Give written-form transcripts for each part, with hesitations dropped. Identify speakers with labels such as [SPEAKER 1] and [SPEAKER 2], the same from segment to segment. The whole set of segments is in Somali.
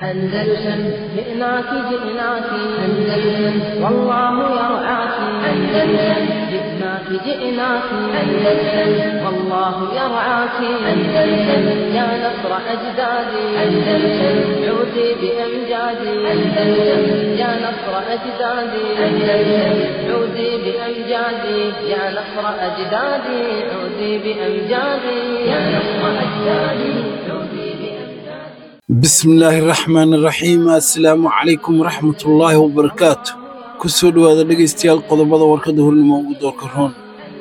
[SPEAKER 1] أندلسن جئناك جئناك أندلسن والله يرعاك أندلسن جئناك جئناك أندلسن والله يرعاك أندلسن يا نصر أجدادي أندلسن عودي بأمجادي أندلسن يا نصر أجدادي أندلسن عودي بأمجادي يا نصر أجدادي عودي بأمجادي يا نصر أجدادي عودي
[SPEAKER 2] بسم الله الرحمن الرحيم السلام عليكم ورحمة الله وبركاته كسود هذا دغيستيال qodobada warkada hornimo ugu doorka roon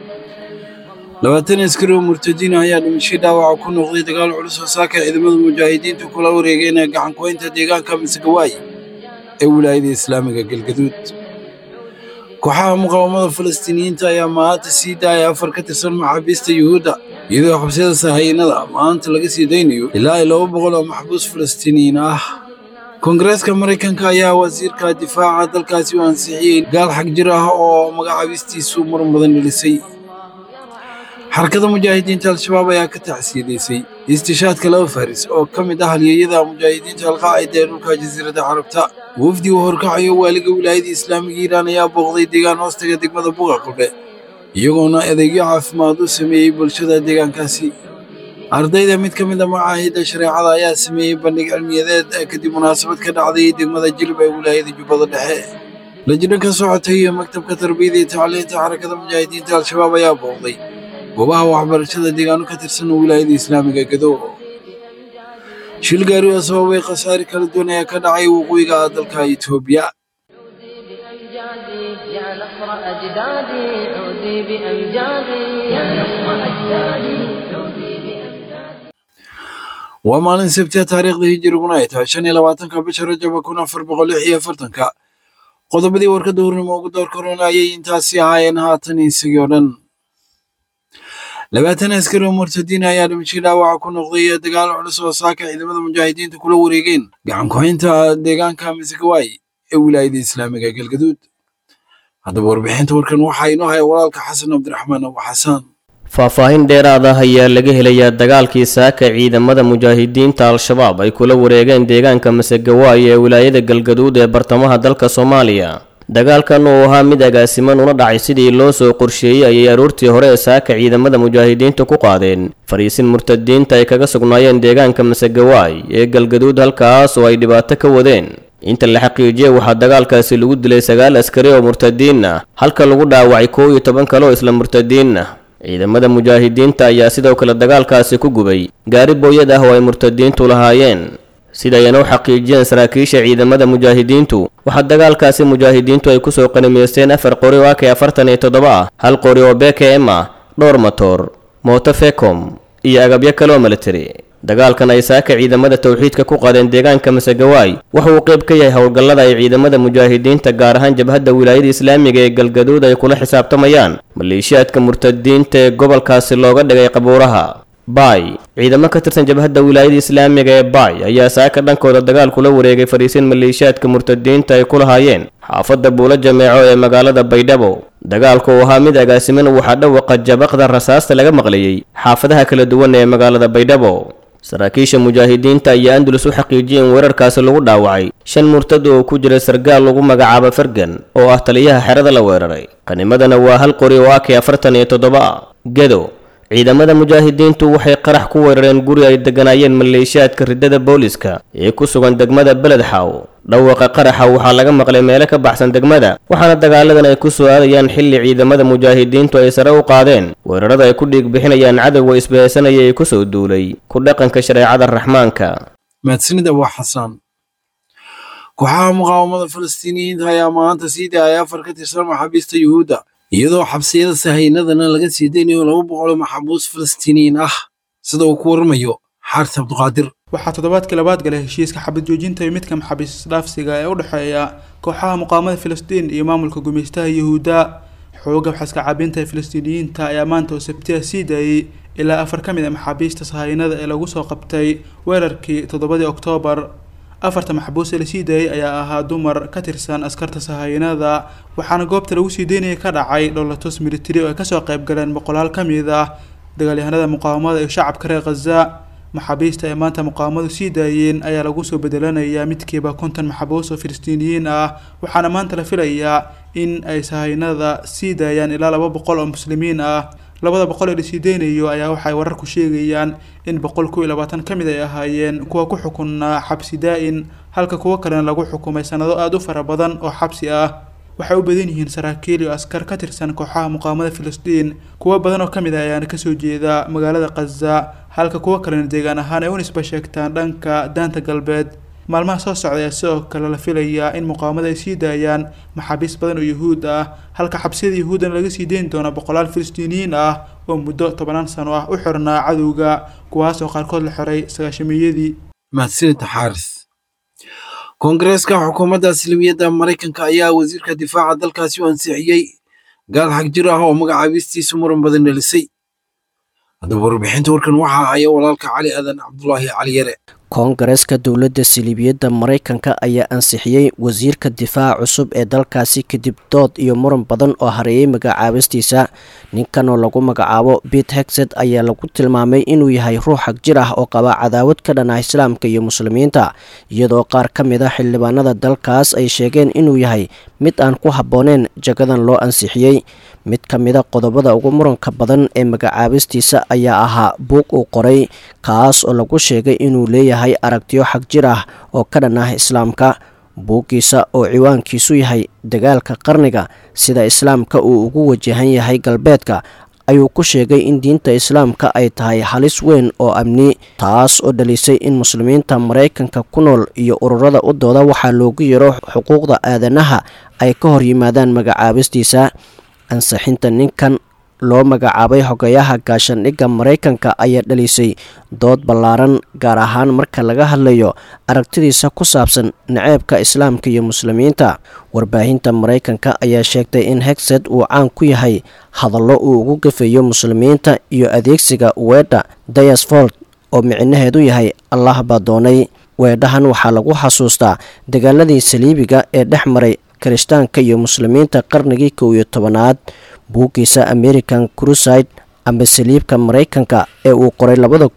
[SPEAKER 2] 20 askari oo murtadiin ayaa dhimashay dhaawac ku noqday dagaal culus oo saaka ciidamada mujaahidiinta kula wareegeen gacan ku haynta deegaanka Masgawaay ee wilaayada Islaamiga Galgaduud kooxaha muqaawamada Falastiiniyiinta ayaa maanta sii daayay afar ka tirsan maxaabiista Yuhuudda iyadoo xabsiyada sahaynada maanta laga sii daynayo ilaa 200 oo maxbuus Falastiiniyiin ah Kongareeska Mareykanka ayaa wasiirka difaaca dalkaasi u ansixiyay gaal xaq jir ah oo magacaabistiisu muran badan dhilisay xarakada mujaahidiinta al-shabaab ayaa ka tacsiideysay istishaadka laba faris oo kamid ah halyeeyada mujaahidiinta al-qaa'ida ee dhulka jasiiradda Carabta wafdi uu horkacayo waaliga wilaayada Islaamiga Iiraan ayaa booqday deegaan hoostaga degmada Buuqaqabe iyagoona adeegyo caafimaad u sameeyay bulshada deegaankaasi ardayda mid ka mid ah macaahidda shareecada ayaa sameeyay bandhig cilmiyeed kadib munaasabad ka dhacday degmada Jilb ee wilaayada Jubbada Dhexe lajna ka socotay maktabka tarbiyada iyo tacliinta xarakada mujaahidiinta al-shabaab ayaa booqday goobaha waxbarashada deegaano ka tirsan wilaayada Islaamiga Gado shil gaari oo sababay khasaare kala duwan ayaa ka dhacay waqooyiga dalka Itoobiya
[SPEAKER 1] يا نصر أجدادي عودي بأمجادي يا نصر أجدادي عودي بأمجادي
[SPEAKER 2] ومالين سبتي تاريخ هجرينا ay tahay 25 bisha Rajab 1446 qodobadii warkada hornimo ugu door koronayay intaasi ahaayeen haatan isagoo dhan 20 askari oo murtadiin ayaa dhimashay dhaawac ku noqday dagaal culus oo saaka ciidamada mujaahidiinta kula wareegeen gacan ku haynta deegaanka Masgawaay ee wilaayada Islaamiga Galgaduud hadaba warbixinta warkan waxa inoo hay walaalka Xasan Abdiraxmaan Abu Xasan
[SPEAKER 3] faahfaahin dheeraad ah ayaa laga helayaa dagaalkii saaka ciidamada mujaahidiinta al-shabaab ay kula wareegeen deegaanka Masgawaay ee wilaayada Galgaduud ee bartamaha dalka Soomaaliya dagaalkan oo ahaa mid agaasiman una dhacay sidii loo soo qorsheeyay ayay aroortii hore ee saaka ciidamada mujaahidiinta ku qaadeen fariisin murtadiinta ay kaga sugnaayeen deegaanka Masgawaay ee Galgaduud halkaas oo ay dhibaato ka wadeen inta la xaqiijiyay waxa dagaalkaasi lagu dilay 9 askari oo murtadiin ah halka lagu dhaawacay 11 kale oo isla murtadiin ah ciidamada mujaahidiinta ayaa sidoo kale dagaalkaasi ku gubay gaari booyad ah oo ay murtadiintu lahaayeen sida ay noo xaqiijiyeen saraakiisha ciidamada mujaahidiintu waxa dagaalkaasi mujaahidiintu ay ku soo qanimeysteen 4 qori oo AK-47 ah hal qori oo BKM ah dhowr motor mooto Fecom iyo agabyo kale oo military dagaalkan ay saaka ciidamada tawxiidka ku qaadeen deegaanka Masgawaay waxa uu qayb ka yahay howlgallada ay ciidamada mujaahidiinta gaar ahaan jabhadda wilaayada Islaamiga ee Galgaduud ay kula xisaabtamayaan maleeshiyaadka murtadiinta ee gobolkaasi looga dhigay qabuuraha Bay ciidamo ka tirsan jabhadda wilaayada Islaamiga ee Bay ayaa saaka dhankooda dagaal kula wareegay fariisin maleeshiyaadka murtadiinta ay ku lahaayeen xaafadda Buula Jameeco ee magaalada Baydhabo dagaalku ahaa mid agaasiman waxa dhawaqa jabaqda rasaasta laga maqlayay xaafadaha kala duwan ee magaalada Baydhabo saraakiisha mujaahidiinta ayaa Andalus u xaqiijiyeen weerarkaasi lagu dhaawacay 5 murtad oo ku jira sargaal lagu magacaabo Fargan oo ah taliyaha xerada la weeraray qanimadana waa hal qori oo AK-47 Gado ciidamada mujaahidiintu waxay qarax ku weerareen guri ay deganaayeen maleeshiyaadka ridada booliska ee ku sugan degmada Beledxaaw dhawaqa qaraxa waxa laga maqlay meel ka baxsan degmada waxaana dagaaladan ay ku soo aadayaan xilli ciidamada mujaahidiintu ay sare u qaadeen weerarada ay ku dhiig bixinayaan cadawga isbahaysanaya ee ku soo duulay ku dhaqanka shareecada Raxmaanka
[SPEAKER 2] maadsanida waa Xasan kooxaha muqaawamada Falastiiniyiinta ayaa maanta sii daayay afar ka tirsan maxaabiista Yuhuudda iyadoo xabsiyada sahaynadana laga sii daynayo 200 maxbuus Falastiiniyiin ah sida uu ku warmayo Xaarta Abduqaadir
[SPEAKER 4] waxaa toddobaadkii labaad galay heshiiska xabad joojinta ee midka maxaabiis dhaafsiga ee u dhaxeeya kooxaha muqaawamada Falastiin iyo maamulka gumeystaha Yuhuudda xooga xaska caabinta ee Falastiiniyiinta ayaa maanta oo Sabtida sii daayay ilaa 4 ka mid ah maxaabiista sahaynada ee lagu soo qabtay weerarkii 7 Oktoobar afarta maxbuus ee la sii daayay ayaa ahaa dumar ka tirsan askarta sahaynada waxaana goobta lagu sii deynayay ka dhacay dhowlatus military oo ay ka soo qayb galeen boqolaal ka mid ah dagaalyahanada muqaawamada ee shacabka reer Gaza maxaabiista ay maanta muqaamadu sii daayeen ayaa lagu soo bedelanayaa midkiiba 50 maxbuus oo Filistiiniyiin ah waxaana maanta la filayaa in ay sahaynada sii daayaan ilaa 200 oo muslimiin ah 200 ee sii deynayo ayaa waxay wararku sheegayaan in 120 kamid ay ahaayeen kuwa ku xukunaa xabsi daa'in halka kuwa kalena lagu xukumay sanado aad u fara badan oo xabsi ah waxay u badan yihiin saraakiil iyo askar ka tirsan kooxaha muqaamada Filistiin kuwa badan oo kamid ah ayaana ka soo jeeda magaalada Gaza halka kuwa kalena deegaan ahaan ay u nisba sheegtaan dhanka daanta galbeed maalmaha soo socda sidoo kale la filayaa in muqaamada ay sii daayaan maxaabiis badan oo Yuhuud ah halka xabsiyada Yuhuudan laga sii deyn doono 100 Filistiiniyiin ah oo muddo 10 sano ah u xirnaa cadowga kuwaas oo qaarkood la xiray 900yadii
[SPEAKER 2] mahadsanid xaaris Koongareeska xukuumadda Islaamiyadda Mareykanka ayaa wasiirka difaaca dalkaasi u ansixiyay gaal xag jir ah oo magacaabistiisu muran badan dhalisay haddaba warbixinta warkan waxaa haya walaalka Cali Aadan Cabdullaahi Cali Yare
[SPEAKER 5] koongareeska dowladda Siliibiyadda Mareykanka ayaa ansixiyay wasiirka difaaca cusub ee dalkaasi kadib dood iyo muran badan oo hareeyay magacaabistiisa ninkan oo lagu magacaabo Pete Hegseth ayaa lagu tilmaamay inuu yahay ruux xag jir ah oo qaba cadaawad ka dhan ah islaamka iyo muslimiinta iyadoo qaar ka mid ah xildhibaanada dalkaas ay sheegeen inuu yahay mid aan ku habbooneen jagadan loo ansixiyay mid ka mid ah qodobada ugu muranka badan ee magacaabistiisa ayaa ahaa buug uu qoray kaas oo lagu sheegay inuu leeyahay aragtiyo xag jir ah oo ka dhan ah islaamka buuggiisa oo ciwaankiisu yahay dagaalka qarniga sida islaamka uu ugu wajahan yahay galbeedka ayuu ku sheegay in diinta islaamka ay tahay halis weyn oo amni taas oo dhalisay in muslimiinta Mareykanka ku nool iyo ururada u dooda waxaa loogu yeero xuquuqda aadanaha ay ka hor yimaadaan magacaabistiisa ansixinta ninkan loo magacaabay xogayaha gaashaandhigga Mareykanka ayaa dhalisay dood ballaaran gaar ahaan marka laga hadlayo aragtidiisa ku saabsan naceebka islaamka iyo muslimiinta warbaahinta Mareykanka ayaa sheegtay in Hegseth uu caan ku yahay hadallo uu ugu gafeeyo muslimiinta iyo adeegsiga weedha Deisfold oo micnaheedu yahay Allah baa doonay weedhahan waxaa lagu xasuustaa dagaaladii saliibiga ee dhex maray kirishtaanka iyo muslimiinta qarnigii 11aad buuggiisa American Crusade ama saliibka Mareykanka ee uu qoray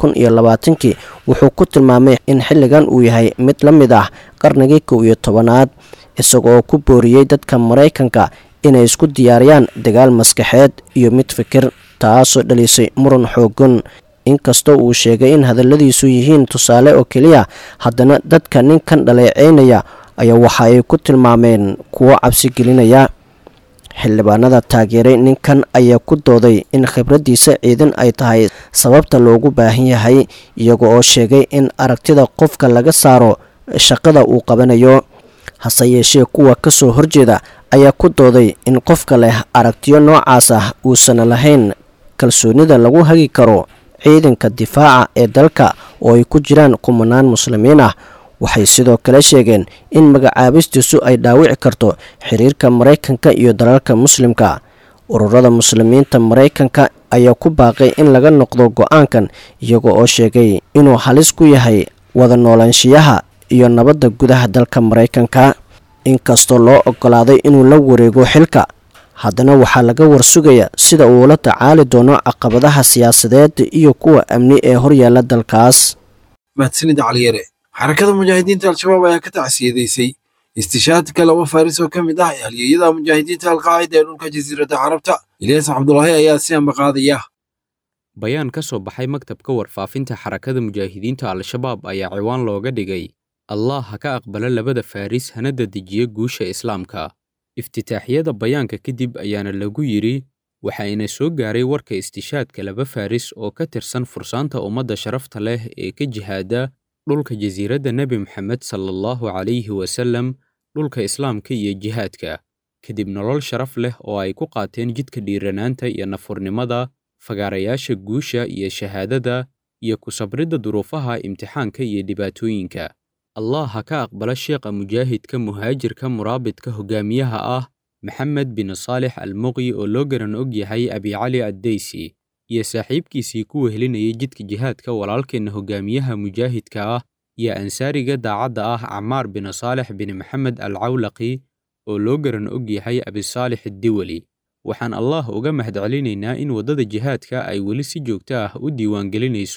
[SPEAKER 5] 2020 wuxuu ku tilmaamay in xilligan uu yahay mid la mid ah qarnigii 11aad isagoo ku booriyay dadka Mareykanka inay isku diyaariyaan dagaal maskaxeed iyo mid fikir taasoo dhalisay muran xoogan inkastoo uu sheegay in hadalladiisu yihiin tusaale oo kaliya haddana dadka ninkan dhaleeceynaya ayaa waxa ay ku tilmaameen kuwo cabsi gelinaya xildhibaanada taageeray ninkan ayaa ku dooday in khibradiisa ciidan ay tahay sababta loogu baahan yahay iyaga oo sheegay in aragtida qofka laga saaro shaqada uu qabanayo hase yeeshee kuwa ka soo horjeeda ayaa ku dooday in qofka leh aragtiyo noocaas ah uusan lahayn kalsoonida lagu hagi karo ciidanka difaaca ee dalka oo ay ku jiraan kumanaan muslimiin ah waxay sidoo kale sheegeen in magacaabistiisu ay dhaawici karto xiriirka Mareykanka iyo dalalka muslimka ururada muslimiinta Mareykanka ayaa ku baaqay in laga noqdo go'aankan iyaga oo sheegay inuu halis ku yahay wada noolaanshiyaha iyo nabadda gudaha dalka Mareykanka inkastoo loo ogolaaday inuu la wareego xilka haddana waxaa laga warsugaya sida uu la tacaali doono caqabadaha siyaasadeed iyo kuwa amni ee horyaala dalkaas
[SPEAKER 2] mahadsanid Cali Yare xarakada mujaahidiinta al-shabaab ayaa ka tacsiyadeysay istishaadka laba faaris oo ka mid ah halyeeyada mujaahidiinta al-qaacida ee dhulka jasiiradda carabta Ilyas Cabdullaahi ayaa si ambaqaadaya
[SPEAKER 6] bayaan ka soo baxay maktabka warfaafinta xarakada mujaahidiinta al-shabaab ayaa ciwaan looga dhigay Allah ha ka aqbala labada faaris hana dejiyo guusha islaamka iftitaaxiyada bayaanka kadib ayaana lagu yiri waxayna soo gaaray warka istishaadka laba faaris oo ka tirsan fursaanta ummadda sharafta leh ee ka jihaada dhulka jasiiradda Nabi Muhammad sallallahu alayhi wasallam dhulka islaamka iyo jihaadka kadib nolol sharaf leh oo ay ku qaateen jidka dhiiranaanta iyo nafurnimada fagaarayaasha guusha iyo shahaadada iyo ku sabridda duruufaha imtixaanka iyo dhibaatooyinka Allah ha ka aqbala sheekha mujaahidka muhaajirka muraabidka hogaamiyaha ah Maxamed bin Saalix al-Muqi oo loo garan og yahay Abi Cali ad-Daysi iyo saaxiibkiisii ku wehelinayay jidka jihaadka walaalkeena hogaamiyaha mujaahidka ah iyo ansaariga daacadda ah Camaar bin Saalix bin Maxamed al-Cawlaqi oo loo garan og yahay Abi Saalix ad-Diwali waxaan Allah uga mahadcelinaynaa in wadada jihaadka ay weli si joogto ah u diiwaan gelinayso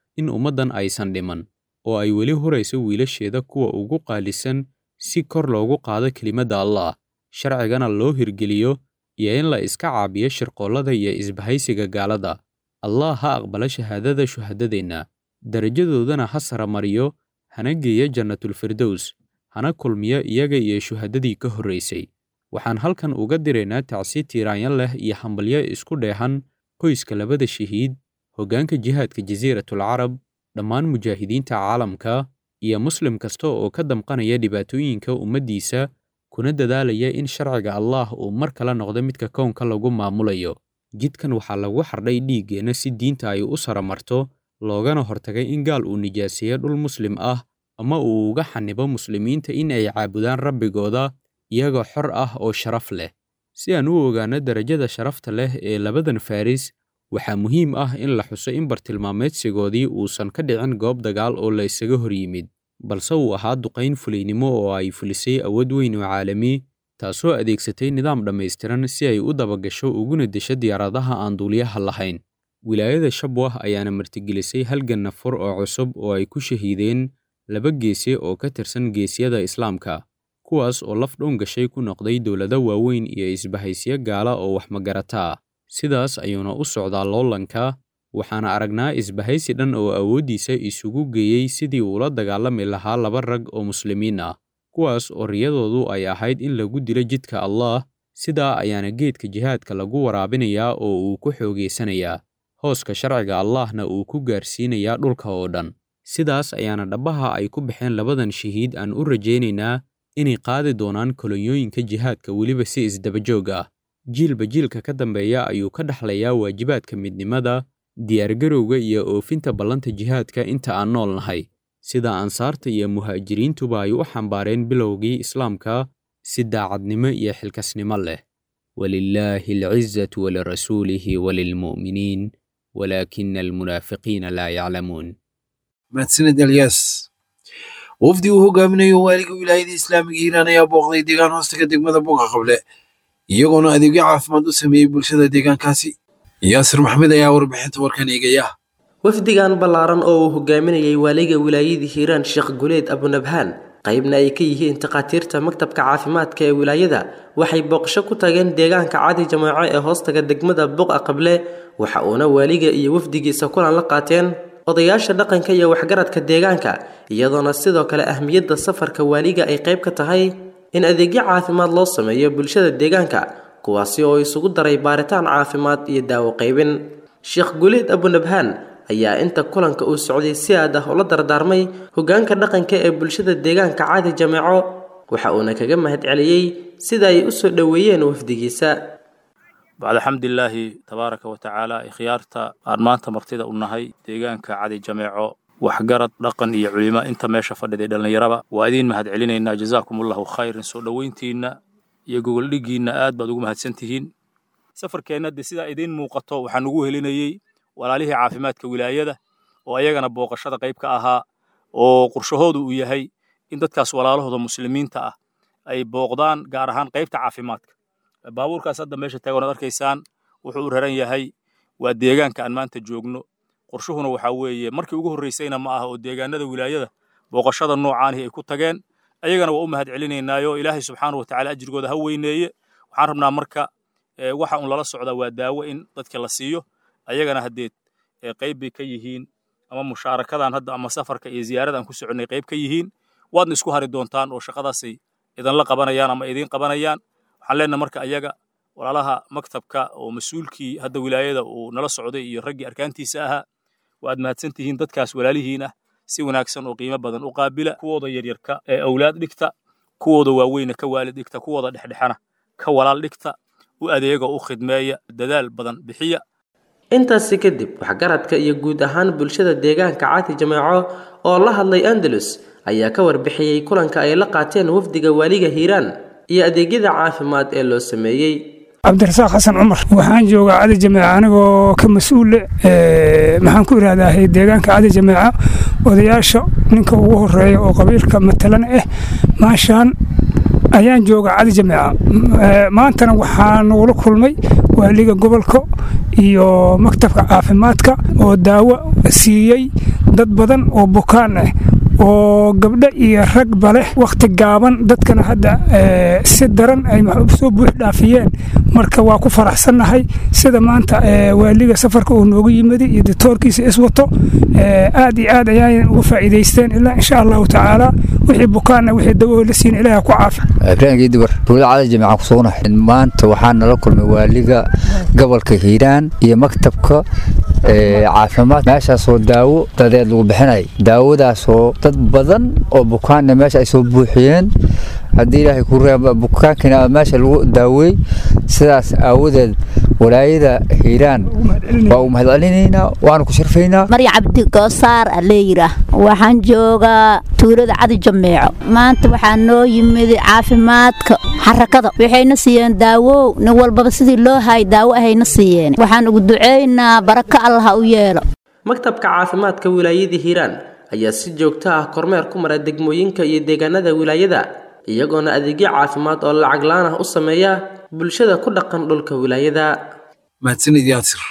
[SPEAKER 6] in ummaddan aysan dhiman oo ay weli hurayso wiilasheeda kuwa ugu qaalisan si kor loogu qaado kelimadda allah sharcigana loo hirgeliyo iyo in la iska caabiyo shirqoollada iyo isbahaysiga gaalada allah ha aqbala shahaadada shuhadadeenna darajadoodana ha saramariyo hana geeya jannatulfirdows hana kulmiyo iyaga iyo shuhadadii ka horraysay waxaan halkan uga diraynaa tacsi tiiraanyo leh iyo hambalyo isku dheehan qoyska labada shahiid hoggaanka jihaadka jasiiratul carab dhammaan mujaahidiinta caalamka iyo muslim kasta oo ka damqanaya dhibaatooyinka ummaddiisa kuna dadaalaya in sharciga allah uu mar kale noqdo midka kownka lagu maamulayo jidkan waxaa lagu xardhay dhiiggeenna si diinta ay u saramarto loogana hortagay in gaal uu nijaaseeyo dhul muslim ah ama uu uga xanibo muslimiinta in ay caabudaan rabbigooda iyagoo xor ah oo sharaf leh si aan u ogaano darajada sharafta leh ee labadan faaris waxaa muhiim ah in la xuso in bartilmaameedsigoodii uusan ka dhicin goob dagaal oo la isaga hor yimid balse uu ahaa duqayn fulaynimo oo ay fulisay awood weyn oo caalami taasoo adeegsatay nidaam dhammaystiran si ay u dabagasho uguna desho diyaaradaha aan duuliyaha lahayn wilaayada shabwah ayaana martigelisay halgan nafur oo cusub oo ay ku shahiideen laba geesi oo ka tirsan geesiyada islaamka kuwaas oo laf dhown gashay ku noqday dowlado waaweyn iyo isbahaysyo gaala oo wax magarataa sidaas ayuuna u socdaa loolanka waxaana aragnaa isbahaysi dhan oo awooddiisa isugu geeyey sidii uula dagaalami lahaa laba rag oo muslimiin ah kuwaas oo riyadoodu ay ahayd in lagu dilo jidka allah sidaa ayaana geedka jihaadka lagu waraabinayaa oo uu ku xoogaysanayaa hooska sharciga allahna uu ku gaarsiinayaa dhulka oo dhan sidaas ayaana dhabbaha ay ku baxeen labadan shahiid aan u rajaynaynaa inay qaadi doonaan kolonyooyinka jihaadka weliba si isdabajoog ah jiilba jiilka ka dambeeya ayuu ka dhaxlayaa waajibaadka midnimada diyaargarowga iyo oofinta ballanta jihaadka inta aan nool nahay sida ansaarta iyo muhaajiriintuba ay u xambaareen bilowgii islaamka si daacadnimo iyo xilkasnimo leh walilaahi alcizatu walirasuulihi walilmu'miniin walaakina almunaafiqiina laa yaclamuun
[SPEAKER 2] mahadsanid elyaas wafdi uu hogaaminayo waaliga wilaayada islaamiga hiiraan ayaa booqday deegaan hoostaga degmada buga qable iyagoona adeegyo caafimaad u sameeyey bulshada deegaankaasi yaasir maxmed ayaa warbixinta warkan eegaya
[SPEAKER 7] wafdigan ballaaran oo uu hogaaminayay waaliga wilaayada hiiraan sheekh guleed abunabhaan qaybna ay ka yihiin takhaatiirta maktabka caafimaadka ee wilaayada waxay booqasho ku tageen deegaanka cadi jamaaco ee hoostaga degmada buqa qable waxa uuna waaliga iyo wafdigiisa kulan la qaateen odayaasha dhaqanka iyo waxgaradka deegaanka iyadoona sidoo kale ahmiyadda safarka waaliga ay qayb ka tahay in adeegyo caafimaad loo sameeyo bulshada deegaanka kuwaasi oo isugu daray baaritaan caafimaad iyo daawo qaybin sheekh guleed abunabhaan ayaa inta kulanka uu socday si aad ah ula dardaarmay hoggaanka dhaqanka ee bulshada deegaanka cadi jamaaco waxa uuna kaga mahadceliyey sida ay u soo dhoweeyeen wafdigiisa
[SPEAKER 8] بعد الحمد لله تبارك وتعالى إخيارتا أرمانتا مرتدى أنهي ديغانكا عادي جميعو وحقرت رقن إيا علماء انتا ماشا فردي دلنا يرابا وأدين مهد علينا إنا جزاكم الله خير سؤال وينتينا يقول لقينا آد بعدوكم هاد سنتهين سفر كينا دي سيدا إدين موقتو وحنقوه لنيي ولا ليه عافمات كولاية ده وأياغانا بوقشادا قيبكا أها وقرشهودو إياهي إن دادكاس ولا له مسلمين تا أي بوقدان قارهان قيبتا عافماتك baabuurkaas hadda meesha taagan oo arkaysaan wuxuu u raran yahay waa deegaanka aan maanta joogno qorshuhuna waxa weeye markii ugu horeysayna ma aha oo deegaanada wilaayada booqashada noocaan ay ku tageen ayagana waa u mahad celinaynaayoo ilaahay subxaanahu wa tacaala ajirkooda ha weyneeye waxaan rabnaa marka waxa un lala socda waa daawo in dadka la siiyo ayagana hadeed qayb bay ka yihiin ama mushaarakadan hadda ama safarka iyo ziyaaradan ku soconay qayb ka yihiin waadna isku hari doontaan oo shaqadaasay idan la qabanayaan ama idin qabanayaan waxaan leenahay marka ayaga walaalaha maktabka oo mas'uulkii hadda wilaayada uu nala socday iyo raggii arkaantiisa ahaa waad mahadsantihiin dadkaas walaalihiina si wanaagsan oo qiimo badan u qaabila kuwooda yaryarka ee awlaad dhigta kuwooda waaweyna ka waalid dhigta kuwooda dhexdhexana ka walaal dhigta u adeega u khidmeeya dadaal badan bixiya
[SPEAKER 7] intaasi kadib waxgaradka iyo guud ahaan bulshada deegaanka cadi jamaaco oo la hadlay Andalus ayaa ka warbixiyay kulanka ay la qaateen wafdiga waaliga Hiiraan iyo adeegyada caafimaad ee loo sameeyay
[SPEAKER 9] cabdirasaaq xasan cumar waxaan joogaa cadi jamaaca anigoo ka mas'uul maxaan ku iraahdaa deegaanka cadi jamaaca odayaasha ninka ugu horeeya oo qabiilka matalan maashaan ayaan joogaa cadi jamaaca maantana waxaan nagula kulmay waaliga gobolka iyo maktabka caafimaadka oo daawo siiyey dad badan oo bukaan ah oo gabdho iyo ragba leh wakhti gaaban dadkana hadda si daran ay soo buux dhaafiyeen marka waa ku faraxsannahay sida maanta waaliga safarka uu noogu yimid iyo doctorkiisa iswato aad iyo aad ayaan uga faa'iidaysteen ilaa insha allahu tacaala wixii bukaanna wixii dawo la siin ilaaha ku caafi
[SPEAKER 10] ibraahim dibar tuulada cali jamaca ku sugnahay maanta waxaan nala kulmay waaliga gobolka Hiiraan iyo maktabka caafimaad meeshaasoo daawo dadeed lagu bixinay daawadaasoo dad badan oo bukaan meesha ay soo buuxiyeen haddii ilaahay ku reebo bukaankina meesha lagu daaway sidaas aawadeed walaayada Hiiraan waa u mahadcelinaynaa waan ku sharfaynaa
[SPEAKER 11] Maria Cabdi Goosaar Aleeyra waxaan joogaa tuulada Cadi Jameeco maanta waxaan noo yimid caafimaadka xarakada waxayna siiyeen daawo nin walba sidii loo hay daawo ahayna siiyeen waxaan ugu duceeynaa baraka Allah u yeelo
[SPEAKER 7] maktabka caafimaadka wilaayada Hiiraan ayaa si joogto ah kormeer ku mara degmooyinka iyo deegaanada wilaayada iyagoona adeegyo caafimaad oo lacag la'aan ah u sameeya bulshada ku dhaqan dhulka wilaayada
[SPEAKER 2] mahadsanid yaasir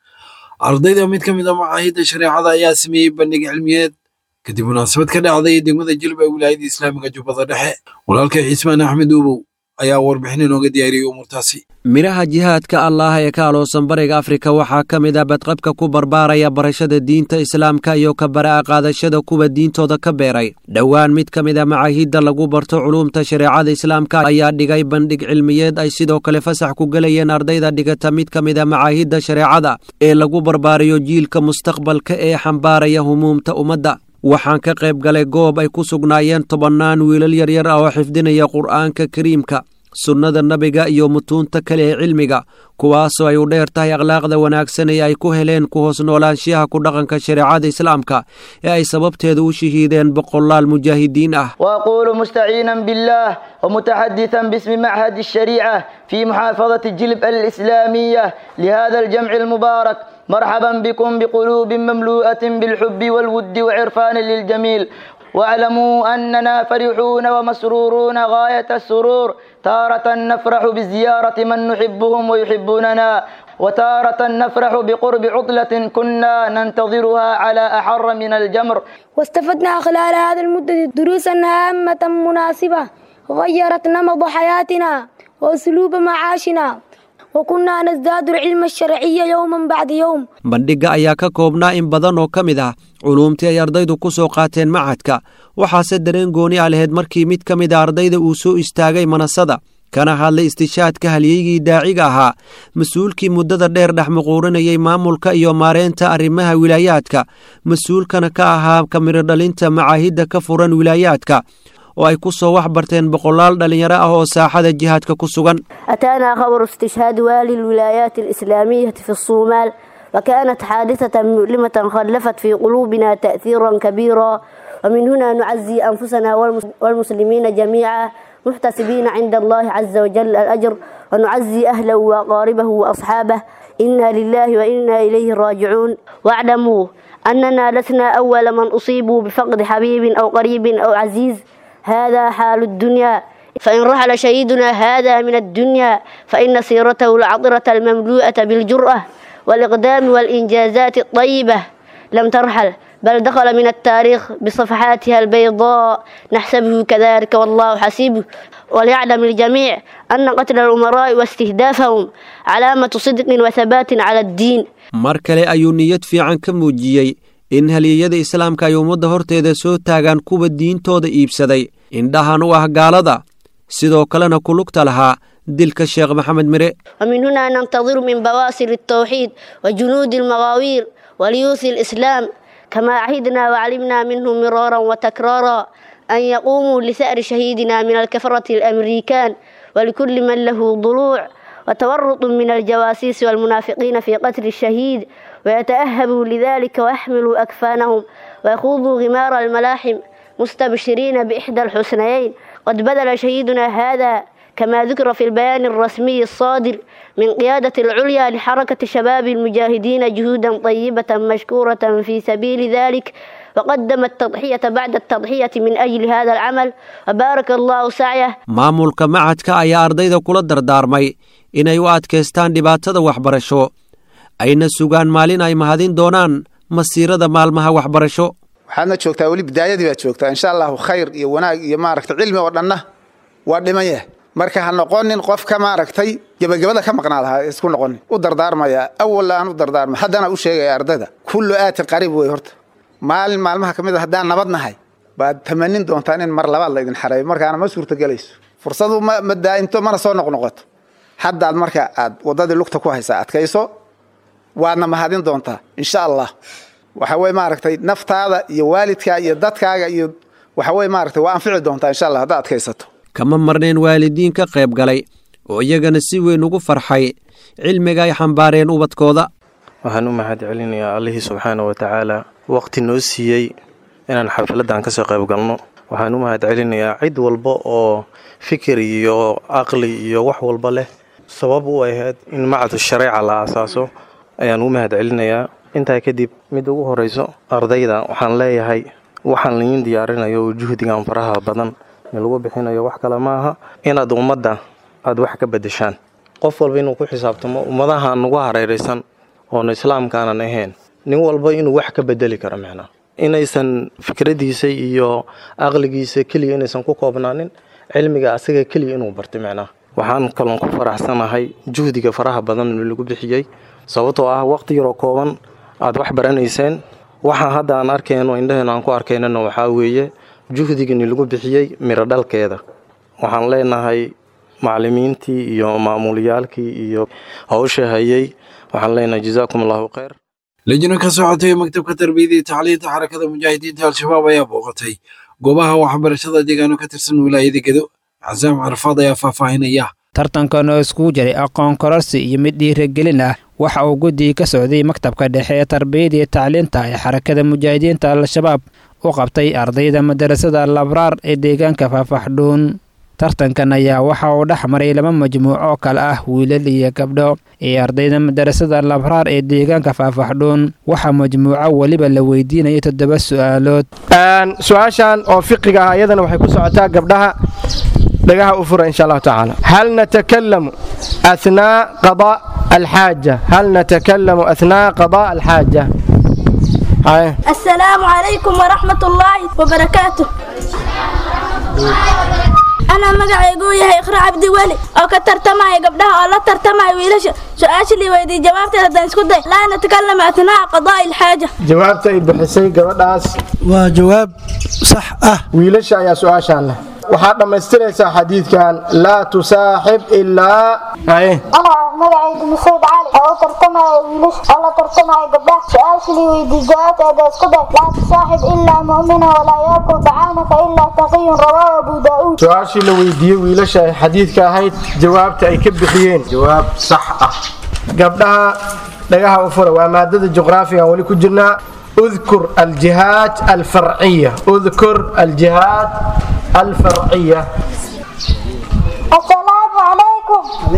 [SPEAKER 2] ardayda mid ka mid ah macaahidda shareecada ayaa sameeyey bandhig cilmiyeed kadib munaasabad ka dhacday degmada Jilba ee wilaayada Islaamiga Jubbada Dhexe walaalka Cismaan Axmed Uubow ayaa warbixin inooga diyaariyay umurtaasi
[SPEAKER 12] miraha jihaadka Allah ee ka aloosan bariga Afrika waxaa ka mid ah badqabka ku barbaaraya barashada diinta Islaamka iyo ka baraa qaadashada kuwa diintooda ka beeray dhawaan mid ka mid ah macaahidda lagu barto culuumta shareecada Islaamka ayaa dhigay bandhig cilmiyeed ay sidoo kale fasax ku galayeen ardayda dhigata mid ka mid ah macaahidda shareecada ee lagu barbaariyo jiilka mustaqbalka ee xambaaraya humuumta ummadda waxaan ka qayb galay goob ay ku sugnaayeen 10 wiilal yaryar ah oo xifdinaya quraanka kariimka sunnada nabiga iyo mutuunta kale ee cilmiga kuwaasoo ay u dheer tahay akhlaaqda wanaagsan ee ay ku heleen ku hoos noolaanshiyaha ku dhaqanka shareecada islaamka ee ay sababteeda u shahiideen boqolaal mujaahidiin ah
[SPEAKER 13] واقول مستعينا بالله ومتحدثا باسم معهد الشريعة في محافظة جلب الإسلامية لهذا الجمع المبارك مرحبا بكم بقلوب مملوءة بالحب والود وعرفان للجميل واعلموا أننا فرحون ومسرورون غاية السرور تارة نفرح بزيارة من نحبهم ويحبوننا وتارة نفرح بقرب عطلة كنا ننتظرها على أحر من الجمر
[SPEAKER 14] واستفدنا خلال هذه المدة دروسا هامة مناسبة غيرت نمط حياتنا وأسلوب معاشنا وكنا نزداد العلم الشرعي يوما بعد يوم
[SPEAKER 12] bandhiga ayaa ka koobnaa in badan oo ka mid ah culuumtii ay ardaydu ku soo qaateen macadka waxaase dareen gooni ah lahayd markii mid ka mid ah ardayda uu soo istaagay manasada kana hadlay istishaadka halyeygii daaciga ahaa mas-uulkii muddada dheer dhex muquurinayay maamulka iyo maareynta arrimaha wilaayaadka mas-uulkana ka ahaa kamiro dhalinta macaahidda ka furan wilaayaadka oo ay ku soo wax barteen boqolaal dhalinyaro ah oo saaxada jihaadka ku sugan
[SPEAKER 15] أتانا خبر استشهاد والي الولايات الإسلامية في الصومال وكانت حادثة مؤلمة خلفت في قلوبنا تأثيرا كبيرا ومن هنا نعزي أنفسنا والمسلمين جميعا محتسبين عند الله عز وجل الأجر ونعزي أهله وأقاربه وأصحابه إنا لله وإنا إليه راجعون واعلموا أننا لسنا أول من أصيبوا بفقد حبيب أو قريب أو عزيز هذا حال الدنيا فإن رحل شهيدنا هذا من الدنيا فإن سيرته العطرة المملوءة بالجرأة والإقدام والإنجازات الطيبة لم ترحل بل دخل من التاريخ بصفحاتها البيضاء نحسبه كذلك والله حسيبه وليعلم الجميع أن قتل الأمراء واستهدافهم علامة صدق وثبات على الدين
[SPEAKER 12] mar kale ayuu niyad fiican ka muujiyey in halyeeyada islaamka ay ummadda horteeda soo taagaan kuwa diintooda iibsaday indhahan u ah gaalada sidoo kalena ku lugta lahaa dilka sheekh maxamed mire
[SPEAKER 15] ومن هنا ننتظر من بواسل التوحيد وجنود المغاوير وليوث الإسلام كما عهدنا وعلمنا منه مرارا وتكرارا أن يقوموا لثأر شهيدنا من الكفرة الأمريكان ولكل من له ضلوع وتورط من الجواسيس والمنافقين في قتل الشهيد ويتأهبوا لذلك ويحملوا أكفانهم ويخوضوا غمار الملاحم مستبشرين بإحدى الحسنيين قد بذل شهيدنا هذا كما ذكر في البيان الرسمي الصادر من قيادة العليا لحركة شباب المجاهدين جهودا طيبة مشكورة في سبيل ذلك وقدم التضحية بعد التضحية من أجل هذا العمل وبارك الله سعيه
[SPEAKER 12] maamulka macadka ayaa ardayda kula dardaarmay inay u adkaystaan dhibaatada waxbarasho ayna sugaan maalin ay mahadin doonaan masiirada maalmaha waxbarasho.
[SPEAKER 16] waxaadna joogtaa weli bidaayadii baad joogtaa insha allahu khayr iyo wanaag iyo maaragtay cilmi oo dhanna waa dhiman yahay marka ha noqonin qofka maaragtay gabagabada ka maqnaadaha isku noqonin u dardaarmaya awal aan u dardaarma haddana u sheegaya ardayda kullu aatin qariib way horta maalmaha kamid ah haddaan nabadnahay baad tamanin doontaan in mar labaad la idin xareeyo markaana ma suurtagelayso fursadu ma daa'imto mana soo noqnoqoto haddaad marka aad wadadii lugta ku haysaa adkayso waadna mahadin doontaa insha allah waxa way maaragtay naftaada iyo waalidka iyo dadkaaga iyo waxa way maaragtay waa anfici doontaa insha allah haddaad adkaysato
[SPEAKER 12] kama marneen waalidiin ka qayb galay oo iyagana si weyn ugu farxay cilmiga ay xambaareen ubadkooda.
[SPEAKER 17] waxaan u mahad celinayaa Allihii subxaanahu wa ta'aala waqti noo siiyay inaan xafladan ka soo qayb galno. waxaan u mahad celinayaa cid walba oo fikir iyo aqli iyo wax walba leh sabab u ahayd in macad shariica la asaaso ayaan u mahad celinayaa. intaa kadib mid ugu horeyso ardayda waxaan leeyahay waxaan idin diyaarinayo juhdigan faraha badan lagu bixinayo wax kale maaha inaad ummadda aad wax ka bedeshaan qof walba inuu ku xisaabtamo ummadaha nagu hareeraysan oo islaamkaanan ahayn nin walba inuu wax ka bedeli karo macna inaysan fikradiisa iyo aqligiisa kaliya inaysan ku koobnaanin cilmiga asaga kaliya inuu barto macna waxaan kaloo ku faraxsanahay juhdiga faraha badan ee lagu bixiyay sababtoo ah waqti yar oo kooban aad wax baranayseen waxa hadda aan arkayno indhaheena aan ku arkaynana waxa weeye juhdigani lagu bixiyay miro dhalkeeda. waxaan leenahay macallimiintii iyo maamuliyaalkii iyo hawsha hayay waxaan leenahay jazaakumullahu khayr.
[SPEAKER 2] lajna ka socotay maktabka tarbiyada iyo tacliinta xarakada mujaahidiinta al-shabaab ayaa booqatay goobaha waxbarashada deegaano ka tirsan wilaayada Gedo. Cazaam Carfaad ayaa faahfaahinaya.
[SPEAKER 18] tartankan oo isku jiray aqoon kororsi iyo mid dhiirigelin ah waxa uu guddiga ka socday maktabka dhexe ee tarbiyada iyo tacliinta ee xarakada mujaahidiinta al-shabaab u qabtay ardayda madarasada Labraar ee deegaanka Faafaxdhuun. tartankan ayaa waxa uu dhex maray laba majmuuc oo kale ah wiilal iyo gabdho ee ardayda madarasada Labraar ee deegaanka Faafaxdhuun. waxa majmuuca waliba la weydiinayay 7 su'aalood.
[SPEAKER 19] su'aashan oo fiqiga ah iyadana waxay ku socotaa gabdhaha دقها أفر إن شاء الله تعالى. هل نتكلم أثناء قضاء الحاجة؟ هل نتكلم أثناء قضاء الحاجة؟ هاي.
[SPEAKER 20] السلام عليكم ورحمة الله وبركاته. أنا مقعي قوية إخراء عبد ولي أو كترت معي قبلها أو لا ترت معي ويلش سؤال لي ويدي جوابتي هذا نسكت لا نتكلم أثناء قضاء الحاجة.
[SPEAKER 19] جوابتي بحسين قبلاس وجواب صح ويلش يا سؤال شانه waxaa dhamaystiray xadiidkan la tusaaxib ilaa ay
[SPEAKER 21] ana magacaygu Musayd Cali oo tartamay wiilish alla tartamay gabdhaha su'aashii weydiiyay jawaabteeda isku day la tusaaxib ilaa mu'mina wala yaakul ta'amaka illa taqiyun rawaahu Abu Daawud. su'aashii la weydiiyay wiilasha xadiidka ahayd jawaabta ay ka bixiyeen jawaab sax ah. gabdhaha dhagaha u fura waa maadada juqraafiga wali ku jirnaa اذكر الجهات الفرعية. اذكر الجهات الفرعية. السلام عليكم.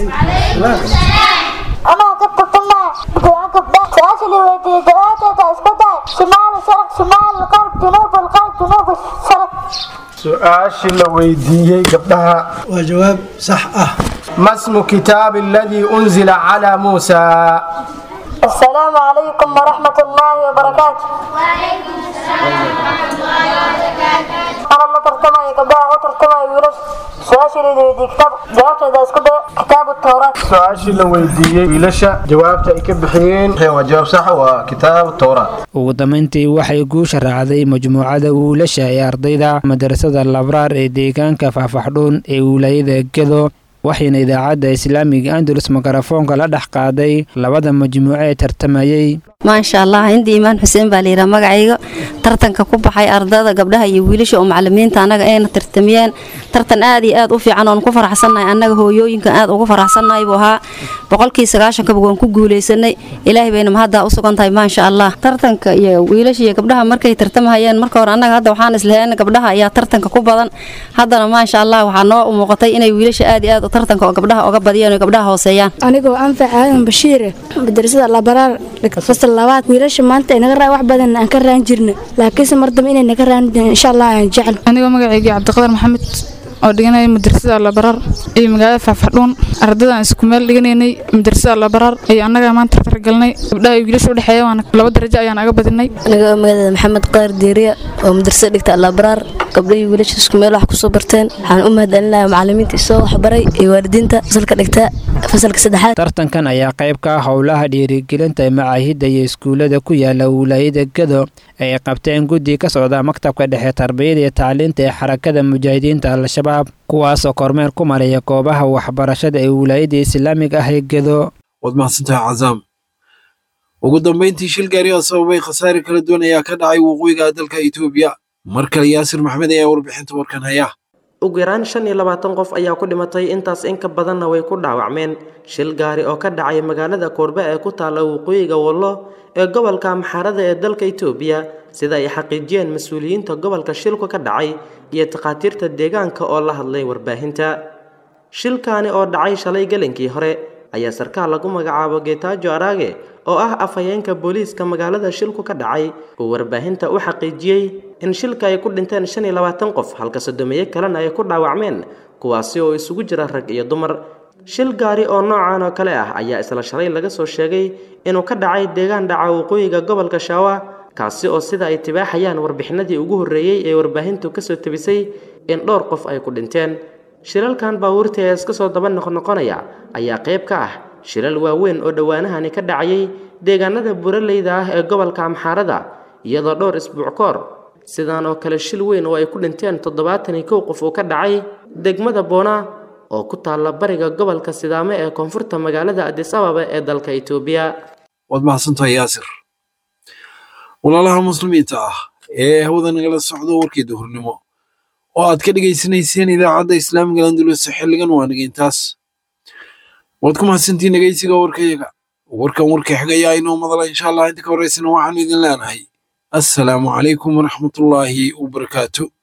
[SPEAKER 21] أنا كنت طلع سأشلي ويدي جواتي اسكتي شمال الشرق شمال الغرب جنوب الغرب جنوب الشرق.
[SPEAKER 19] سؤال ويدي قبلها وجواب صح ما اسم كتاب الذي أنزل على موسى؟
[SPEAKER 21] السلام عليكم ورحمة الله وبركاته. وعليكم السلام ورحمة الله وبركاته. أنا ما ترتمي قبلها وترتمي ويلش سؤال ويدي كتاب جوابته إذا اسكت كتاب التوراة. سؤال ويدي ويلش جوابته يكبحين هو جواب صح وكتاب التوراة.
[SPEAKER 18] ugu dambeyntii waxay guusha raacday majmuucada wiilasha ee ardayda madarasada Labraar ee deegaanka Faafaxdhuun ee wilaayada Gedo. waxayna idaacadda islaamiga Andalus makarafoonka la dhex qaaday labada majmuuc ee tartamayay.
[SPEAKER 22] ما شاء الله عندي إيمان حسين باليرا مقعيقة ترتن كوبا حي أرضا قبلها يويلش أو معلمين تانا أين ترتميان ترتن آدي آد وفي عنون كفر حسنا أنك هو يمكن آد وكفر حسنا يبوها بقول كي سقاشن كبقون كوجولي سنة إلهي بينما هذا أسقون طيب ما شاء الله ترتن يويلش قبلها مركي ترتمها ين مركور أنك هذا وحانس لهن قبلها يا ترتن كوبا هذا ما شاء الله وحنا ومقطعي إن يويلش آدي آد ترتن قبلها وقبضيان وقبلها وسيان.
[SPEAKER 14] أنا جو أنفع عالم بشير بدرسة اللابرار فصل اللوات ويلاش ما أنت نقرأ واحد بدنا نكرر نجرنا لكن مرة من نكرر إن شاء الله نجعل.
[SPEAKER 23] أنا جو مقعي عبد القادر محمد
[SPEAKER 1] oo dhiganay madrasada Labarar iyo magaalada Faafadhuun ardaydan isku meel dhiganaynay madrasada Labarar ay anaga maanta targalnay gabdhaha wiilasha u dhaxeeya waan laba darajo ayaan aga badinay
[SPEAKER 3] anaga magaalada Maxamed Qaar Diiriya oo madrasada dhigta Labarar gabdhaha wiilasha isku meel wax ku soo barteen waxaan u mahadcelinayaa macallimiinta soo wax baray iyo waalidiinta fasalka dhigta fasalka saddexaad
[SPEAKER 18] tartankan ayaa qayb ka ah howlaha dhiirigelinta macaahidda iyo iskuulada ku yaala wilaayada Gado ay qabteen guddi ka socda maktabka dhexe tarbiyada iyo tacliinta ee xarakada mujaahidiinta al-shabaab kuwaas oo kormeer ku maraya goobaha waxbarashada ee wilaayada islaamiga ah ee Gado
[SPEAKER 2] wad mahadsantahay Cazaam ugu dambeyntii shil gaari oo sababay khasaare kala duwan ayaa ka dhacay waqooyiga dalka Itoobiya markale Yaasir Maxmed ayaa warbixinta warkan haya
[SPEAKER 7] ugu yaraan 25 qof ayaa ku dhimatay intaas in ka badanna way ku dhaawacmeen shil gaari oo ka dhacay magaalada Koorba ee ku taala waqooyiga Wallo ee gobolka Amxaarada ee dalka Itoobiya sida ay xaqiijiyeen mas'uuliyiinta gobolka shilku ka dhacay iyo taqaatiirta deegaanka oo la hadlay warbaahinta shilkaani oo dhacay shalay galinkii hore ayaa sarkaal lagu magacaabo Getaajo Arage oo ah afhayeenka booliiska magaalada shilku ka dhacay oo warbaahinta u xaqiijiyay in shilka ay ku dhinteen 25 qof halka 30 kalena ay ku dhaawacmeen kuwaasi oo isugu jira rag iyo dumar shil gaari oo noocan oo kale ah ayaa isla shalay laga soo sheegay inuu ka dhacay deegaan dhaca waqooyiga gobolka Shawa kaasi oo sida ay tibaaxayaan warbixinadii ugu horeeyay ee warbaahintu ka soo tabisay in dhowr qof ay ku dhinteen shilalkan baabuurta ee iska soo daba noqonaya ayaa qayb ka ah shilal waaweyn oo dhawaanahani ka dhacayay deegaanada buraleyda ah ee gobolka Amxaarada iyadoo dhowr isbuuc koor sidaan oo kale shil weyn oo ay ku dhinteen 71 qof oo ka dhacay degmada Boona oo ku taala bariga gobolka Sidaame ee koonfurta magaalada Addis Ababa ee dalka Itoobiya
[SPEAKER 2] wad mahadsantahay Yaasir walaalaha muslimiinta ah ee hawada nagala socdo warkii duhurnimo oo aad ka dhageysanayseen idaacadda Islaamiga Andalus xilligan waa nageyntaas waad ku mahadsantiin dhageysiga warkayaga warka xigaya inoo madala insha Allah inta ka horeysana waxaan idin leenahay assalaamu calaykum waraxmatullaahi wabarakaatuh